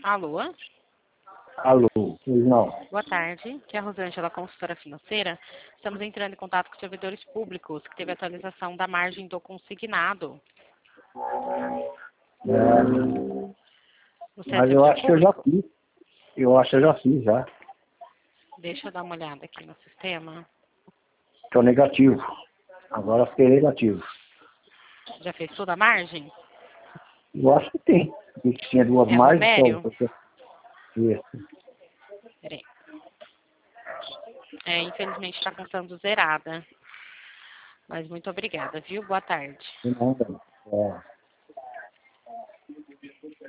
Alô? Alô, pois não. Boa tarde. Aqui é a Rosângela, consultora financeira. Estamos entrando em contato com servidores públicos, que teve atualização da margem do consignado. Você é Mas eu servidor acho que eu já público? fiz. Eu acho que eu já fiz, já. Deixa eu dar uma olhada aqui no sistema. Tô negativo. Agora fiquei negativo. Já fez toda a margem? Eu acho que tem. E que tinha duas É margens, então. Romério? Isso. Peraí. Infelizmente está constando zerada. Mas muito obrigada, viu? Boa tarde. Não, não. É.